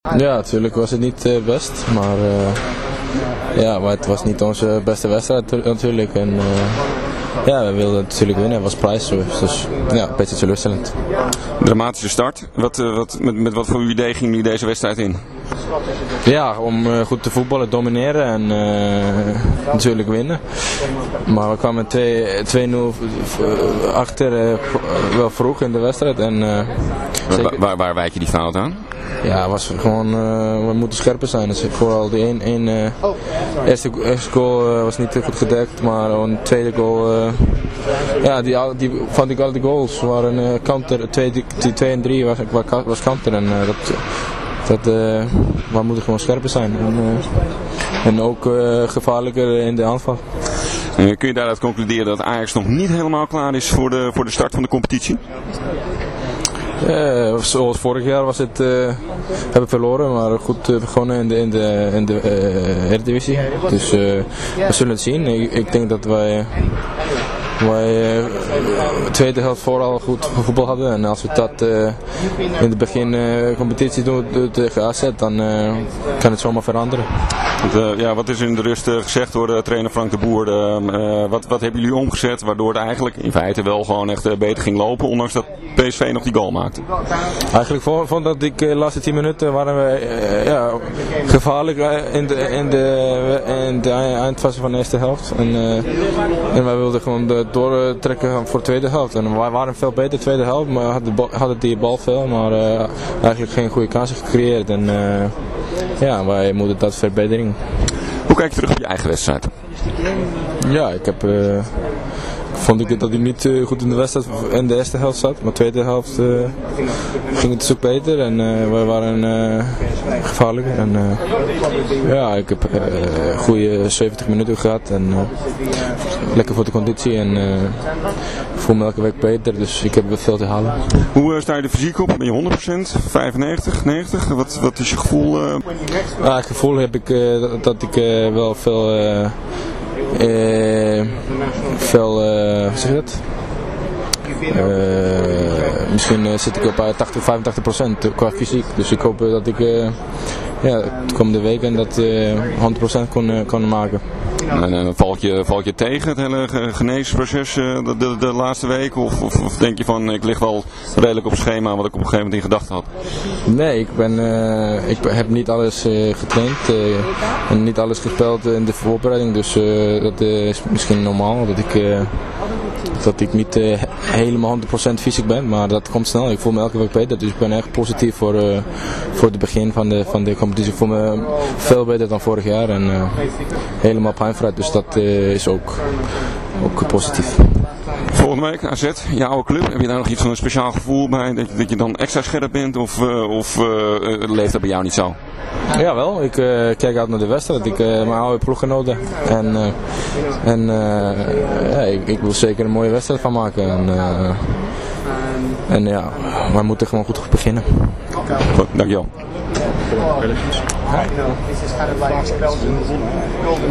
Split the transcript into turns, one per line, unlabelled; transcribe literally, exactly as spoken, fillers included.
Ja, natuurlijk was het niet uh, best, maar, uh, ja, maar het was niet onze beste wedstrijd natuurlijk. En, uh, ja, we wilden natuurlijk winnen, het was prijsloos, dus ja, een beetje teleurstellend.
Dramatische start. Wat, uh, wat, met, met wat voor idee ging jullie deze wedstrijd in?
Ja, om uh, goed te voetballen, domineren en uh, natuurlijk winnen. Maar we kwamen twee nul achter uh, wel vroeg in de wedstrijd. En, uh,
waar, waar, waar wijk je die fout aan?
Ja, was gewoon, uh, we moeten scherper zijn. Dus vooral die één, één, uh, eerste, eerste goal uh, was niet goed gedekt, maar een tweede goal, uh, ja, die, die vond ik al die goals waren uh, counter, twee, die twee en drie was, was counter en uh, dat, dat, uh, we moeten gewoon scherper zijn en, uh, en ook uh, gevaarlijker in de aanval.
Uh, kun je daaruit concluderen dat Ajax nog niet helemaal klaar is voor de, voor de start van de competitie?
Ja, zoals vorig jaar was het, uh, hebben we verloren, maar goed uh, begonnen in de, in de, in de uh, Eredivisie. Dus uh, we zullen het zien. Ik, ik denk dat wij, wij uh, de tweede helft vooral goed voetbal hadden. En als we dat uh, in het begin uh, competitie doen tegen A Z, dan uh, kan het zomaar veranderen.
Uh, ja, wat is er in de rust uh, gezegd door de trainer Frank de Boer? Uh, uh, wat, wat hebben jullie omgezet waardoor het eigenlijk in feite wel gewoon echt uh, beter ging lopen, ondanks dat P S V nog die goal maakte?
Eigenlijk vond, vond dat ik de uh, laatste tien minuten waren we uh, ja, gevaarlijk uh, in, de, in, de, in de eindfase van de eerste helft. En, uh, en wij wilden gewoon de, doortrekken voor de tweede helft. En wij waren veel beter de tweede helft, maar hadden, hadden die bal veel, maar uh, eigenlijk geen goede kansen gecreëerd. En uh, ja, wij moeten dat verbeteren.
Hoe kijk je terug op je eigen wedstrijd?
Ja, ik heb... Uh, vond ik dat hij niet uh, goed in de wedstrijd in de eerste helft zat, maar de tweede helft uh, ging het een stuk beter en uh, we waren uh, gevaarlijker. En, uh, ja, ik heb uh, goede zeventig minuten gehad en uh, lekker voor de conditie en uh, ik voel me elke week beter, dus ik heb veel te halen.
Hoe uh, sta je er fysiek op? Ben je honderd procent? vijfennegentig? negentig? Wat, wat is je gevoel? Uh...
Ja, het gevoel heb ik uh, dat, dat ik uh, wel veel... Uh, Uh, veel, uh, hoe zeg je dat? Uh, misschien uh, zit ik op tachtig, vijfentachtig procent qua fysiek, dus ik hoop uh, dat ik uh, ja, de komende weken dat uh, honderd procent kon, uh, kon maken.
En, en valt je, valt je tegen het hele geneesproces uh, de, de, de laatste week? Of, of, of denk je van ik lig wel redelijk op schema wat ik op een gegeven moment in gedachten had?
Nee, ik, ben, uh, ik heb niet alles uh, getraind uh, en niet alles gespeeld in de voorbereiding, dus uh, dat uh, is misschien normaal dat ik, uh, dat ik niet uh, helemaal honderd procent fysiek ben, maar dat komt snel. Ik voel me elke week beter, dus ik ben echt positief voor, uh, voor het begin van de, van de competitie. Ik voel me veel beter dan vorig jaar en uh, helemaal pijnvrij, dus dat uh, is ook, ook positief.
Volgende week A Z, je oude club. Heb je daar nog iets van een speciaal gevoel bij? Dat je, dat je dan extra scherp bent of, uh, of uh, leeft dat bij jou niet zo?
Jawel, ik uh, kijk uit naar de wedstrijd. Ik uh, mijn oude ploeggenoten. En, uh, en uh, ja, ik, ik wil zeker een mooie wedstrijd van maken. En, uh, en ja, wij moeten gewoon goed beginnen.
Goed, dankjewel.